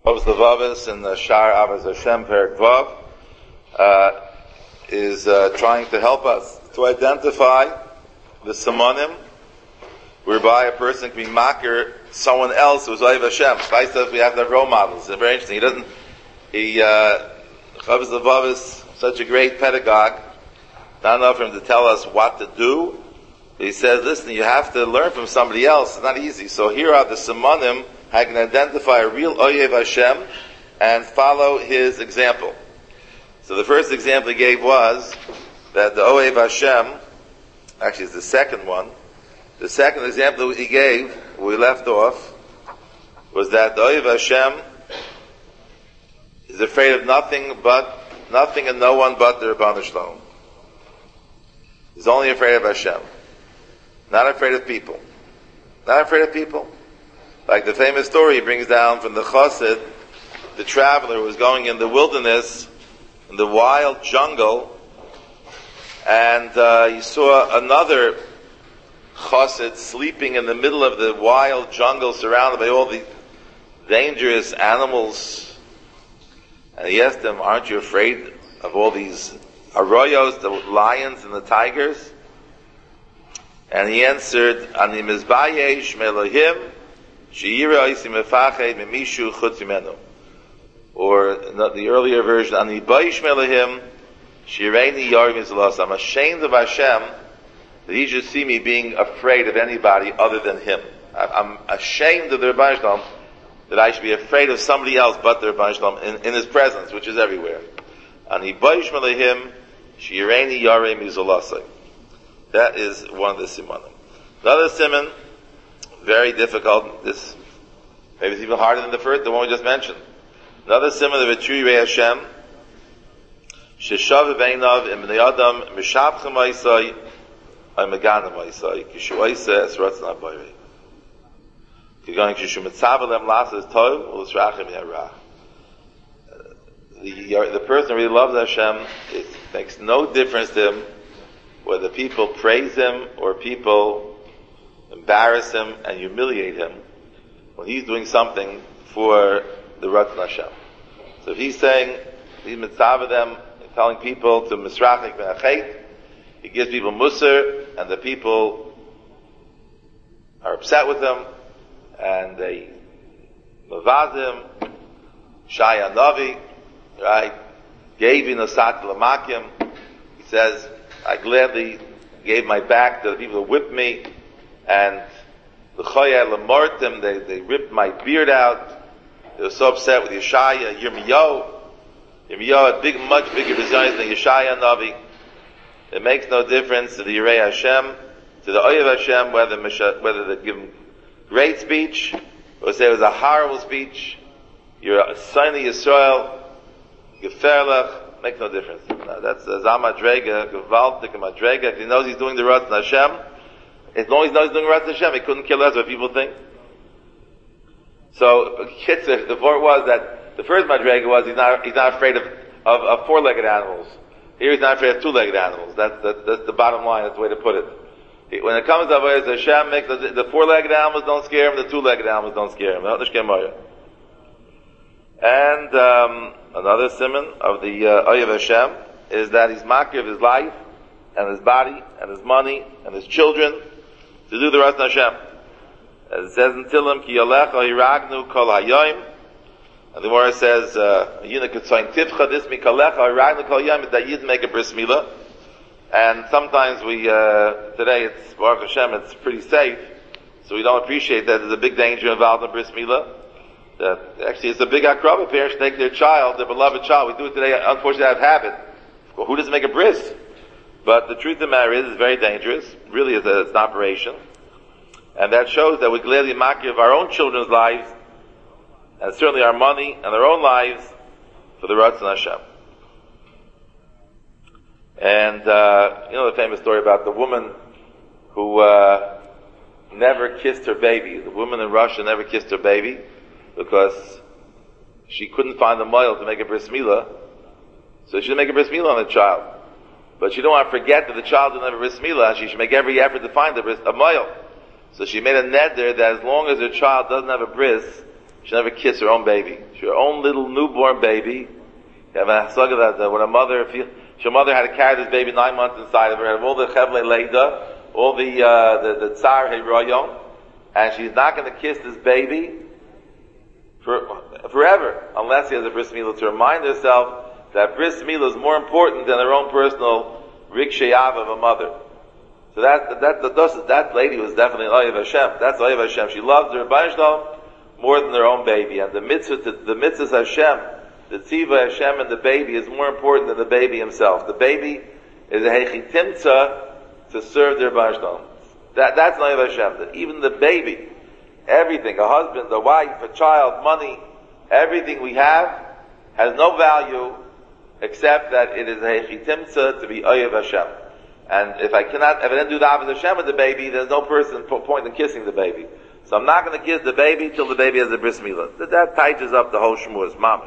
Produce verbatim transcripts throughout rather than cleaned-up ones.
Of the Vavis in the Shar Avaz Hashem Perek Vav uh, is uh, trying to help us to identify the Simonim whereby a person can be makir someone else who's Ohev Hashem. If we have to have role models. It's very interesting. He doesn't. He uh, Chavos Levav is such a great pedagogue. Not enough for him to tell us what to do. But he says, listen, you have to learn from somebody else. It's not easy. So here are the Simonim. I can identify a real Ohev Hashem and follow his example. So the first example he gave was that the Ohev Hashem, actually it's the second one, the second example he gave, where we left off, was that the Ohev Hashem is afraid of nothing but, nothing and no one but the Ribono Shel Olam. He's only afraid of Hashem. Not afraid of people. Not afraid of people. Like the famous story he brings down from the Chassid, the traveler who was going in the wilderness, in the wild jungle, and uh, he saw another Chassid sleeping in the middle of the wild jungle surrounded by all the dangerous animals. And he asked him, aren't you afraid of all these arroyos, the lions and the tigers? And he answered, Ani mizbayesh me'Elohim, or the earlier version, I'm ashamed of Hashem that he should see me being afraid of anybody other than him. I'm ashamed of the Ribono Shel Olam that I should be afraid of somebody else but the Ribono Shel Olam in, in his presence, which is everywhere. That is one of the simonim. Another simon, very difficult. This maybe it's even harder than the first, the one we just mentioned. Another simon of V'tru Yirei Hashem, Sheshav Beinav Im Bnei Adam Mishabchem Ma'asai Meganim Ma'asai Kishu Oiseh Es Ratzon HaBorei Kigon Kishu Mitzav Lem Lasses Tov U'Lisrachem Yarah. The the person who really loves Hashem, it makes no difference to him whether people praise him or people embarrass him and humiliate him when he's doing something for the Ratzon Hashem. So if he's saying, he's mitzvah them, telling people to misrachik me'achet, he gives people musar, and the people are upset with him, and they mavad him, Shaya Navi, right, Gevi Nosat Lamakim, he says, I gladly gave my back to the people who whipped me, and the Choya Lamortim, they, they ripped my beard out. They were so upset with Yeshaya, Yirmiyahu. Yirmiyahu had big, much bigger desires than Yeshaya Navi. It makes no difference to the Yirei Hashem, to the Ohev Hashem, whether, whether they give him great speech, or say it was a horrible speech. You're a son of Yisrael, Geferlech, makes no difference. No, that's a Zamadrega, Gevaldik, Madrega. If he knows he's doing the Ratzon Hashem, as long as he knows he's doing Ratzon Hashem, he couldn't kill us, what people think. So, Kitzur, the point was that the first Madrega was he's not, he's not afraid of, of, of four-legged animals. Here he's not afraid of two-legged animals. That's, that's, that's the bottom line, that's the way to put it. He, when it comes to Avodas Hashem, makes the, the four-legged animals don't scare him, the two-legged animals don't scare him. And, um, another simon of the uh, Ohev Hashem is that he's makir of his life and his body and his money and his children to do the Ratzon Hashem. As it says in Tilim, Ki Yalecha Hiragnu Kol Hayoim. And the Gemara says, Yina Ketzoin Tifcha, this Mikalecha Hiragnu Kol Hayoim, is that Yid make a bris milah. And sometimes we, uh, today it's, Baruch Hashem, it's pretty safe, so we don't appreciate that there's a big danger involved in bris milah. That actually it's a big akrava. Parents take their child, their beloved child. We do it today, unfortunately, out of habit. Well, who doesn't make a bris? But the truth of the matter is, it's very dangerous. Really, it's, a, it's an operation. And that shows that we gladly makir of our own children's lives, and certainly our money and our own lives, for the Ratzon Hashem. And, uh, you know the famous story about the woman who, uh, never kissed her baby. The woman in Russia never kissed her baby, because she couldn't find a moil to make a bris milah, so she didn't make a bris milah on the child. But she didn't want to forget that the child didn't have a bris milah, and she should make every effort to find a, bris, a moil. So she made a neder that as long as her child doesn't have a bris, She never kissed her own baby. Her own little newborn baby. You have a hashgacha that when a mother, if you, if your mother had to carry this baby nine months inside of her, have all the chevle leida, all the, uh, the, the tsar heroyon, and she's not going to kiss this baby for, forever, unless she has a bris milah to remind herself that bris milah is more important than her own personal rikshayav of a mother. So that, that, that, that lady was definitely an Oyev Hashem. That's Oyev Hashem. She loved her Rebbeinu Shalom more than their own baby. And the mitzvah, the mitzvah Hashem, the tzivah Hashem and the baby is more important than the baby himself. The baby is a hechitimtza to serve their Rebbeinu Shalom. That, that's Oyev Hashem. That even the baby, everything, a husband, a wife, a child, money, everything we have has no value except that it is a hechitimtza to be Oyev Hashem. And if I cannot, if I didn't do the Avodah Hashem with the baby, there's no person point in kissing the baby. So I'm not going to kiss the baby till the baby has a bris milah. That, that tightens up the whole shmuz, mamish.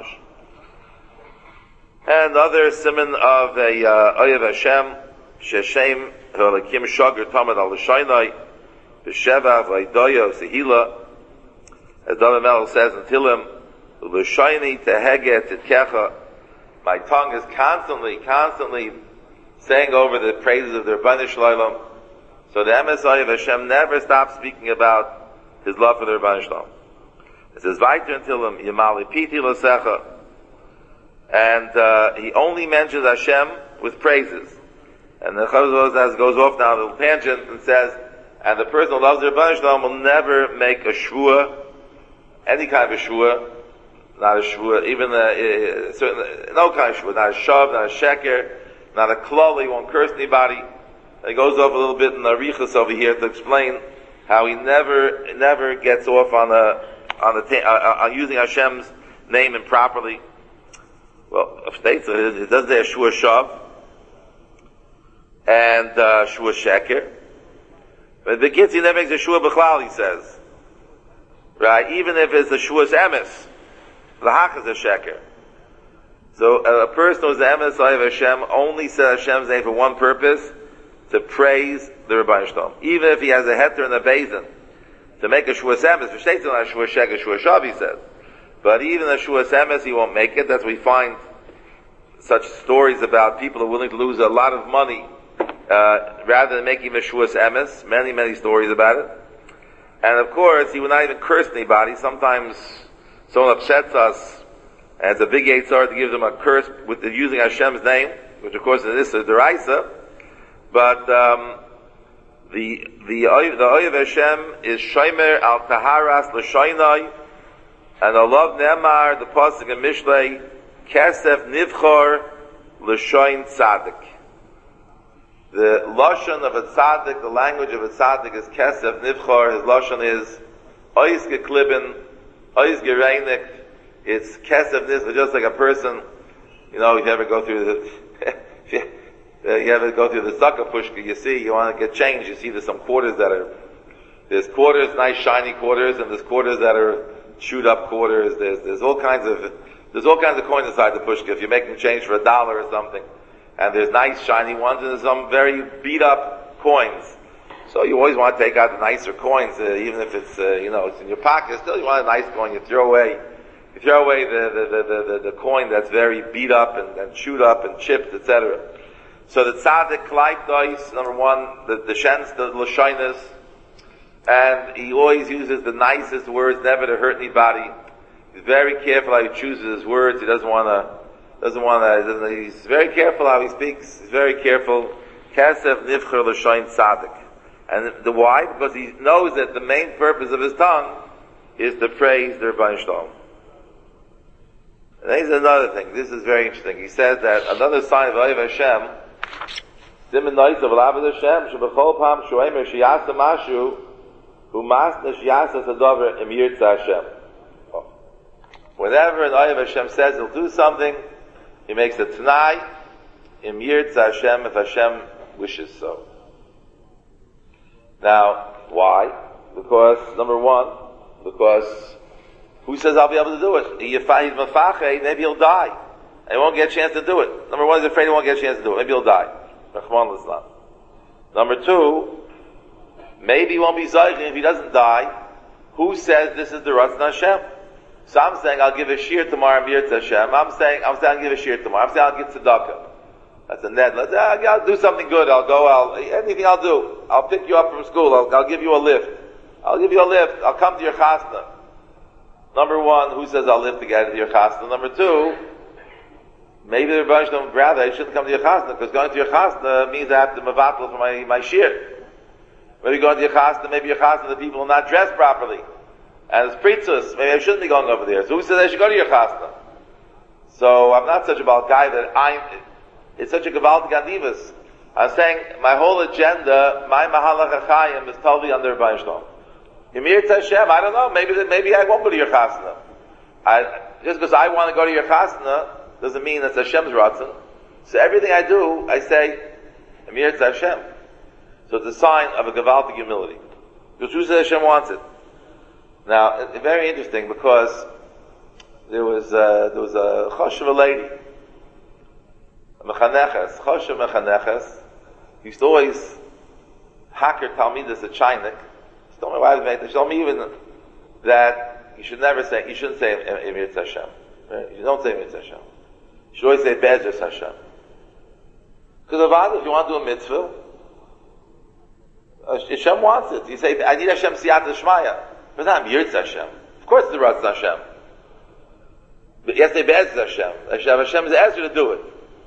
And other simon of a uh, Oyev Hashem, sheshem halakim shagar tamad al l'shaynai, b'sheva v'aydoya sehila, as David Melech says in Tilim, l'shayni tehege titkecha. My tongue is constantly, constantly saying over the praises of the Rebbeinu Shalom. So the Emes Oyev Hashem never stops speaking about his love for the Rebbeinu Shalom. It says, Vayter until him, Yamali Piti Lasecha. And uh, he only mentions Hashem with praises. And the Chazal goes off now on a little tangent and says, and the person who loves the Rebbeinu Shalom will never make a shvua, any kind of a shvua, not a shvua, even a, a certain, no kind of shvua, not a shav, not a sheker, not a klal, he won't curse anybody. And he goes off a little bit in the Arichas over here to explain how he never, never gets off on a, on the, uh, on using Hashem's name improperly. Well, it states it does there shua shav and uh, shua sheker. But the kids he never makes a shua b'chlal, he says. Right? Even if it's a shua's emes, the hach is a sheker. So a person who's the Emes Oyev Hashem only says Hashem's name for one purpose, to praise the Rebbeinu Shalom. Even if he has a heter and a basin, to make a Shuas Emes, for Shteitzin on a Shuas Shek, a Shuas Shav, he says. But even a Shuas Emes, he won't make it. That's why we find such stories about people who are willing to lose a lot of money, uh, rather than making a Shuas Emes. Many, many stories about it. And of course, he would not even curse anybody. Sometimes someone upsets us, and it's a big yitzhar to give them a curse with the, using Hashem's name, which of course is a deraisa. But um, the the the Oyev Hashem is shomer al taharas l'shaynai, and Allah Nemar, the pasuk in Mishlei, kesef nivchor l'shayn tzaddik. The lashon of a tzaddik, the language of a tzaddik is kesef nivchor. His lashon is ois geklibben, ois gereinik. It's kesef nivchor, just like a person. You know, if you ever go through the you ever go through the sucker pushka, you see, you want to get change, you see there's some quarters that are, there's quarters, nice shiny quarters, and there's quarters that are chewed up quarters, there's, there's all kinds of, there's all kinds of coins inside the pushka, if you're making change for a dollar or something, and there's nice shiny ones, and there's some very beat up coins. So you always want to take out the nicer coins, uh, even if it's, uh, you know, it's in your pocket, still you want a nice coin, you throw away, you throw away the, the, the, the, the, the coin that's very beat up and, and chewed up and chipped, et cetera. So the tzaddik klaipdois, number one, the, the shens, the l'shainas, and he always uses the nicest words, never to hurt anybody. He's very careful how he chooses his words. He doesn't want to, doesn't want to, he's very careful how he speaks. He's very careful. Kesef nivcher l'shain tzaddik. And the why? Because he knows that the main purpose of his tongue is to praise the Rebbeinu Shalom. And here's another thing. This is very interesting. He says that another sign of Oyev Hashem, Siman Nois of Avodah Hashem, shebechol pam shoemer sheyasa mashu, hu masna sheyasa sadover im yirtza Hashem. Whenever an Oyev Hashem says he'll do something, he makes a t'nai, im yirtza Hashem, if Hashem wishes so. Now, why? Because, number one, because who says I'll be able to do it? He's mafachei, maybe he'll die. And he won't get a chance to do it. Number one, he's afraid he won't get a chance to do it. Maybe he'll die. Number two, maybe he won't be zayich if he doesn't die. Who says this is the Ratzon Hashem? So I'm saying I'll give a shir tomorrow, Mir Hashem. I'm saying, I'm saying I'll give a shir tomorrow. I'm saying I'll give tzedakah. That's a net. Let's, uh, I'll do something good. I'll go, I'll, anything I'll do. I'll pick you up from school. I'll, I'll give you a lift. I'll give you a lift. I'll come to your chasna. Number one, who says I'll lift to get to your chasna? Number two, maybe the Rebbeinu Shalom would rather I shouldn't come to your chasna, because going to your chasna means I have to mevatel for my, my shir. Maybe going to your chasna, maybe your chasna, the people are not dressed properly. And it's pritzus. Maybe I shouldn't be going over there. So who says I should go to your chasna? So I'm not such a bad guy that I'm, it's such a gavaldik andivas. I'm saying my whole agenda, my mahalach achayim, is totally under Rebbeinu Shalom. Yemir Hashem, I don't know, maybe maybe I won't go to your chasna. I, just because I want to go to your chasna doesn't mean that's Hashem's ratzon. So everything I do, I say, Yemir Hashem. So it's a sign of a gavaldik humility. Because who says Hashem wants it? Now, it's very interesting, because there was a, there was a choshev, a lady, a mechaneches, choshev mechaneches, he used to always hacker talmidas at Chainik. She told me why they She told me even that you should never say, you shouldn't say Emir Hashem. Right? You don't say Emir Hashem. You should always say Bezos Hashem. Because if you want to do a mitzvah, Hashem wants it. You say, I need Hashem siyata shmaya. But not Emir Hashem. Of course it's the Ratz Hashem. But you have to say Bezos Hashem. Hashem. Hashem is asked you to do it.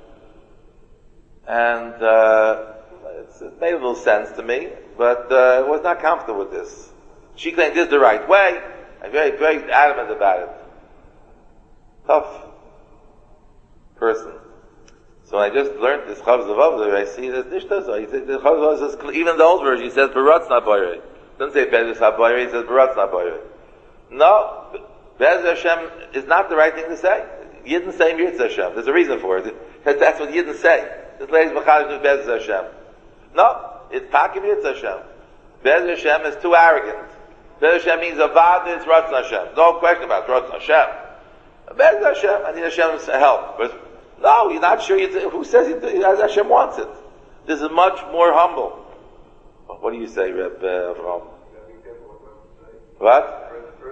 And, uh, It's, it made a little sense to me, but uh, I was not comfortable with this. She claimed this is the right way. I'm very, very adamant about it. Tough person. So when I just learned this Chavz Avav, I see this Nishta. So he said, the Chavz Avav says, even the old version, he says, Baratz not Boyre. Doesn't say Bezos not Boyre, he says, Baratz not Boyre. No, Bezos Hashem is not the right thing to say. Yidden say Mirtz Hashem. There's a reason for it. Because that's what Yidden say. This lady's Machadish with Bezos Hashem. No, it's Pakim Yitz Hashem. Bezos Hashem is too arrogant. Bezos Hashem means Avad, it's Ratzon Hashem. No question about it, Ratzon Hashem. Bezos Hashem, I need Hashem's help. But no, you're not sure. You, who says he, Hashem wants it? This is much more humble. What do you say, Reb uh, Avraham? What?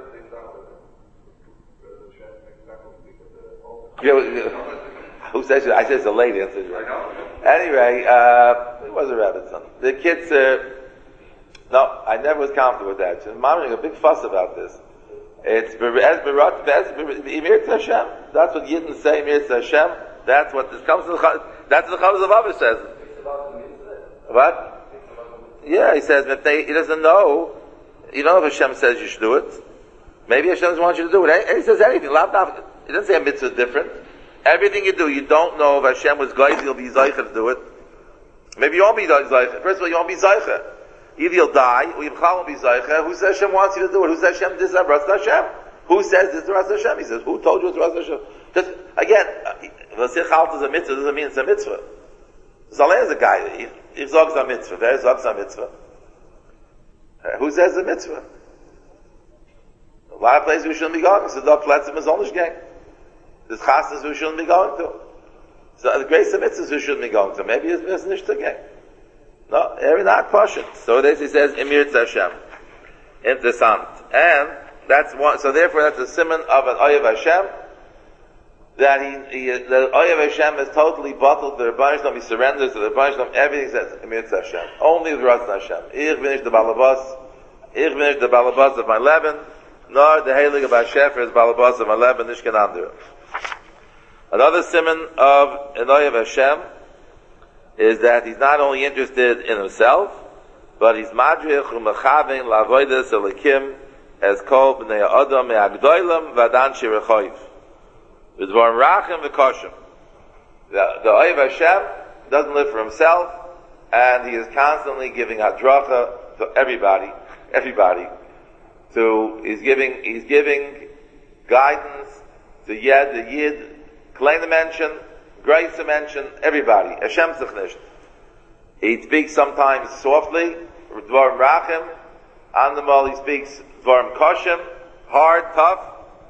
Who says it? I said it's a lady. Anyway, uh, it was a rabbit's son. The kids, uh, no, I never was comfortable with that. So, Mom making a big fuss about this. It's Emir Hashem. That's what Yidden say, Emir Hashem. That's what this comes to the, that's what the Chavz Avav says. What? Yeah, he says, if they, he doesn't know, you know if Hashem says you should do it. Maybe Hashem doesn't want you to do it. He says anything. He doesn't say a mitzvah is different. Everything you do, you don't know if Hashem was going, you'll be Zaycha to do it. Maybe you won't be Zaycha. First of all, you won't be Zaycha. Either you'll die, or you won't be Zaycha. Who says Hashem wants you to do it? Who says Hashem this is Ratzon Hashem? Who says this is Ratzon Hashem? He says, who told you it's Ratzon Hashem? Just, again, Vasich Halt is a mitzvah, doesn't mean it's a mitzvah. Zaleh is a guy, he zogs a mitzvah, there is zogs a mitzvah. Who says it's a mitzvah? A lot of places we shouldn't be going. So the Pletzim is only gang. There's chasnas we shouldn't be going to. So the grace of mitzvahs we shouldn't be going to. Maybe it's nicht again. No, every not passion. So this he says, Emir Hashem. Interessant. And that's one, so therefore that's a simon of an Oyev Hashem, that he, he the Oyev Hashem is totally bottled to the Rebbeinu Shalom, he surrenders to the Rebbeinu Shalom, everything says, Emir Hashem. Only the Ratzon Hashem. Ich bin nicht the Balabas, ich bin nicht the Balabas of my Leben, nor the Heilig of Hashefer is Balabas of my Leben, nicht can undo. Another simon of Enoyev Hashem is that he's not only interested in himself, but he's madrich u'mechavein la'avodas elikim as kol b'nei adam me'agdoilam v'adan shirechoiv v'dvarim rachim v'koshim. The, the Oyev Hashem doesn't live for himself, and he is constantly giving hadracha to everybody, everybody. To, he's giving, he's giving guidance to Yed, the Yid, Klein mention, Grace mention, everybody. Hashem sich nicht. He speaks sometimes softly, Dvarim Rachim, Andamal he speaks Dvarim Koshim, hard, tough.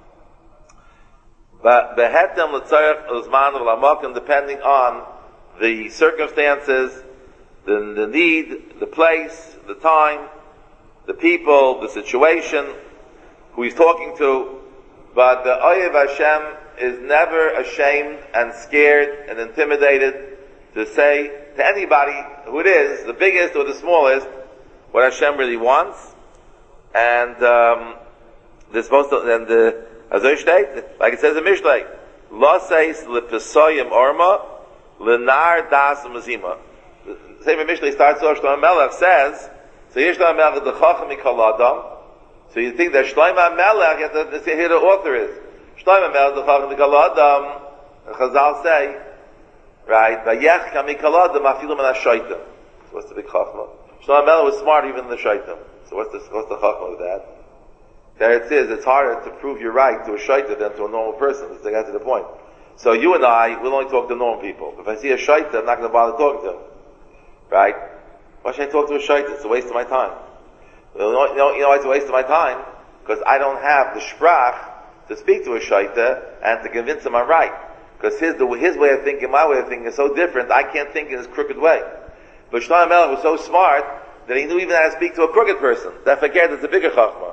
But Behetem L'tzarech Uzman V'Lamakim, depending on the circumstances, the, the need, the place, the time, the people, the situation, who he's talking to. But the Oyev Hashem is never ashamed and scared and intimidated to say to anybody who it is, the biggest or the smallest, what Hashem really wants. And um, they're supposed to, and the Azor Shteit, like it says in Mishlei, Lo seis lepesoyim orma, lenar das mazima. The same Mishlei starts off, Shlomo Melech says, so Yesh Shlomo Melech the Chacham Mikol Adam. So you think that Shlomo Melech, you have to see who the author is. Shlomo Melech the Chacham Mikol Adam, and Chazal say, right, Vayech Kam Mikol Adam afilu min ha-shaitim. So what's the big Chachma? Shlomo Melech was smarter even than the shaitim. So what's the, what's the Chachma of that? There it is, it's harder to prove your right to a shaitim than to a normal person. Let's get to the point. So you and I will only talk to normal people. If I see a shaitim, I'm not going to bother talking to him. Right? Why should I talk to a shaitim? It's a waste of my time. You know, you know, you know why it's a waste of my time? Because I don't have the sprach to speak to a shaitim and to convince him I'm right. Because his, the, his way of thinking, my way of thinking is so different, I can't think in his crooked way. But Shlomo Melech was so smart that he knew even how to speak to a crooked person. That forget it's a bigger chachma.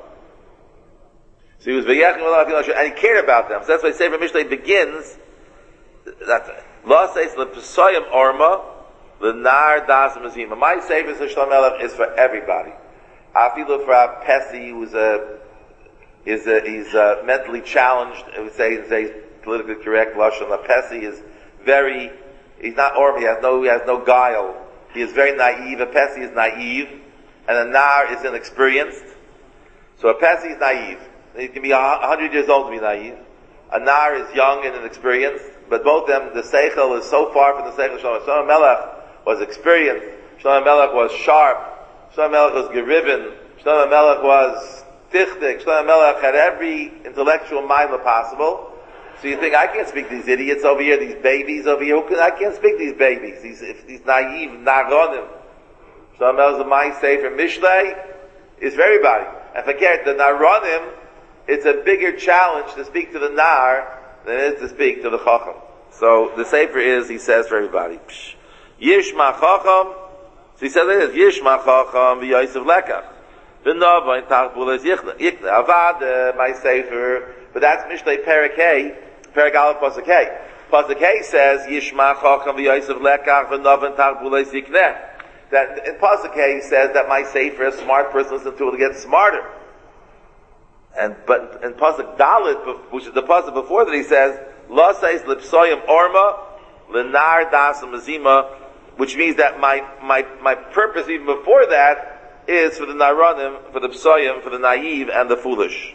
So he was v'yechim v'la, and he cared about them. So that's why Sefer Mishlei begins. That's Lo seis lepesoyim orma, lenar das mazima. My Sefer Shlomo Melech is for everybody. Afilu for a Pesi who's a is a he's a mentally challenged. I would say say politically correct lashon. A Pesi is very. He's not orma. He has no. He has no guile. He is very naive. A Pesi is naive, and a Nar is inexperienced. So a Pesi is naive. He can be a hundred years old to be naive. A Nar is young and inexperienced, but both them, the Seichel is so far from the Seichel. Shlomo Melech was experienced. Shlomo Melech was sharp. Shlomo Melech was geriven. Shlomo Melech was tichtik. Shlomo Melech had every intellectual mind possible. So you think, I can't speak to these idiots over here, these babies over here. I can't speak to these babies, these, these naive naronim. Shlomo Melech is a my Sefer Mishlei is for everybody. And forget, the naronim, it's a bigger challenge to speak to the nar than it is to speak to the chacham. So the Sefer is, he says for everybody, Yishma chacham, so he says it is, Yishma chacham v'yosef lekach. V'nova in tachbulas yichna. Yichna, avad, my Sefer, but that's Mishlei Perek Hey, Perek Aleph Pasuk Hey. Pasuk Hey says, Yishma chacham v'yosef lekach, v'nova in tachbulas yichna. That, in Pasuk Hey says that my Sefer, a smart person listens to it to get smarter. And but in pasuk Dalit, which is the pasuk before that, he says Lo seis lipsoyim orma lenar das mazima, which means that my my my purpose even before that is for the naronim, for the psoyim, for the naive and the foolish.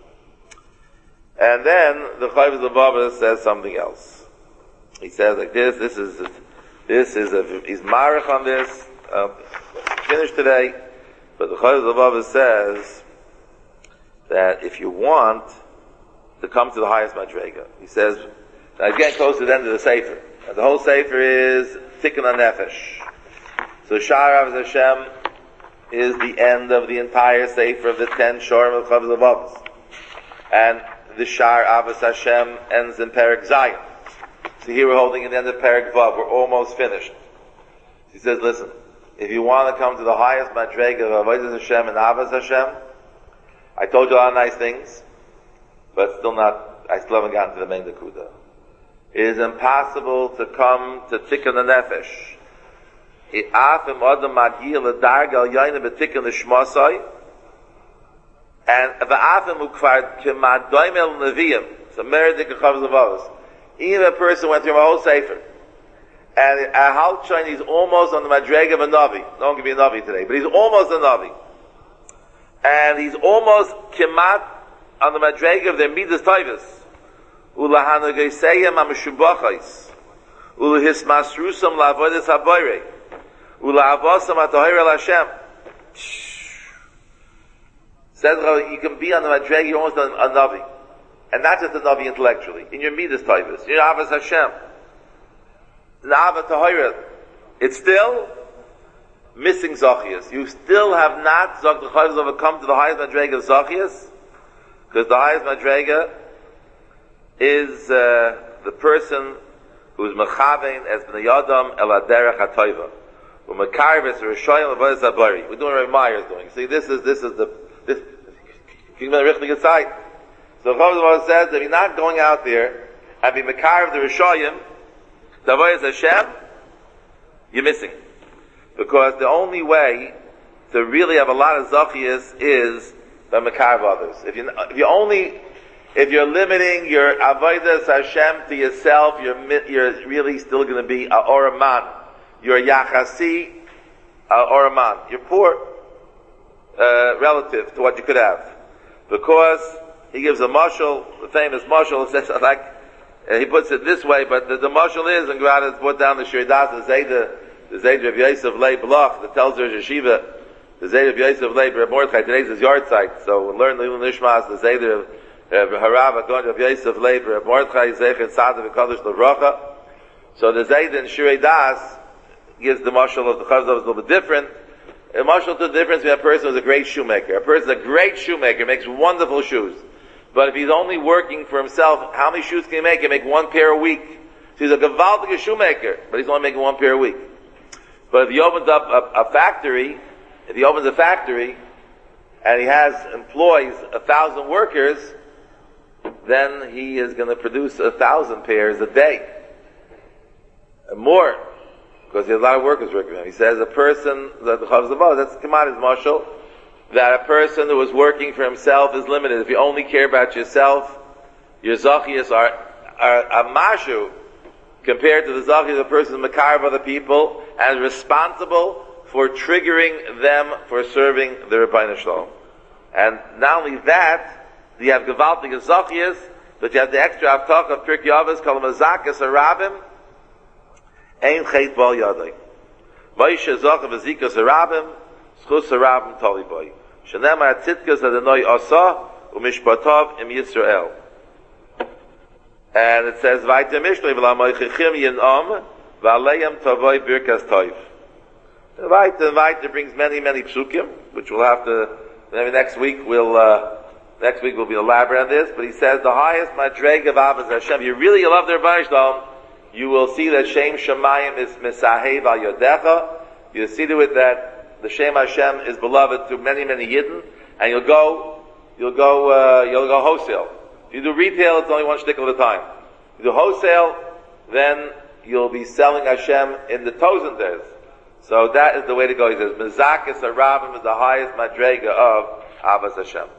And then the Chayv Levavah says something else. He says like this. This is this is a, he's marich on this. Uh, finished today, but the Chayv Levavah says that if you want to come to the highest madrega, he says, now he's getting close to the end of the Sefer. And the whole Sefer is Tikkun HaNefesh. So Shar Avos Hashem is the end of the entire Sefer of the ten Shorim of Chav Levavos. And the Shar Avos Hashem ends in Perek Zayin. So here we're holding at the end of Perek Vav. We're almost finished. He says, listen, if you want to come to the highest madrega of Avodas Hashem and Avos Hashem, I told you a lot of nice things, but still not, I still haven't gotten to the main Nakuda. It is impossible to come to Tikkun HaNefesh. And even a person went through my whole Sefer, and a Halchain, he's almost on the Madrega of a Navi. No one can be a Navi today, but he's almost a Navi. And he's almost kemat on the madrega of their midas taivas. Ulahanagayseyam ameshubachais. Ulahismasrusam la'avodas habayre. Ula'avosam atahir el Hashem. Says you can be on the madrega, you're almost a, a navi. And not just a navi intellectually. In your midas taivas. In your avos Hashem. In the avos tahir. It's still missing Zachias. You still have not Zach the Chayv Levavah come to the highest Madrega of Zachias, because the highest Madrega is uh, the person who is Mechavein as Bnei Yadam El Aderech HaToiva. We're Mekarves Rishoyim Avodas Habari. We're doing what Rav Meyer is doing. See, this is this is the this. Give me the richtige Zeit. So Chaim says that if you're not going out there and be Mekar of the Rishayim, the Avodas Hashem, you're missing. Because the only way to really have a lot of Zachiyas is by Mekar of others. If you if you only if you're limiting your Avodas Hashem to yourself, you're you're really still going to be a Oraman. You're a Yachasi a Oraman. You're poor uh, relative to what you could have, because he gives a mashal, the famous mashal. It says like uh, he puts it this way, but the, the mashal is, and God has put down the Shridas, the Zayda, the Zayda of Yosef Lei Bloch, that tells her Yeshiva, the Zayda of Yosef Lei Mordechai. Today's his yard site, so we'll learn the Nishmas, the Zayda of uh, Harav Agon of Yosef Lei Mordechai Zechet Sadav V'Kadosh L'Vracha. So the Zayda in Shirei Das gives the mashal of the Chazal is a little bit different. A mashal to the difference between a person who's a great shoemaker. A person a great shoemaker, makes wonderful shoes. But if he's only working for himself, how many shoes can he make? He can make one pair a week. So he's a gewaltige shoemaker, but he's only making one pair a week. But if he opens up a, a factory, if he opens a factory, and he has employs a thousand workers, then he is going to produce a thousand pairs a day. And more. Because he has a lot of workers working for him. He says a person, that the Chavzavah, that's Kamadi's mashal, that a person who is working for himself is limited. If you only care about yourself, your Zachiyas are, are a mashu compared to the Zachiyas of a person who is Makar of other people and is responsible for triggering them for serving the Rebbeinu Shalom. And not only that, you have Gevaltig Zachiyas, but you have the extra Avtach of Pirkei Avos called Mazakas Arabim, Ein Chet Bal Yadai. Moshe Zachav Ezikas Arabim, Schus Arabim Tali Boy. Shenemar Tzitkas Adonai Asa, Umishpatav Im Yisrael. And it says, Vaita Mishlei V'lamoichichim Yin'am, V'aleim Tavoi Birkas Toiv. Vaita, Vaita brings many, many psukim, which we'll have to, maybe next week we'll, uh, next week we'll be elaborate on this, but he says, the highest Madreg of Avos Hashem, you really love the Rebbeinu Shalom, you will see that Shem Shemayim is Mesahev Al Yodecha. You'll see to it that the Shem Hashem is beloved to many, many Yidden, and you'll go, you'll go, uh, you'll go wholesale. If you do retail, it's only one shtickle at a time. If you do wholesale, then you'll be selling Hashem in the Tozenders. So that is the way to go. He says, Mezakas Arabim is the highest Madrega of Avos Hashem.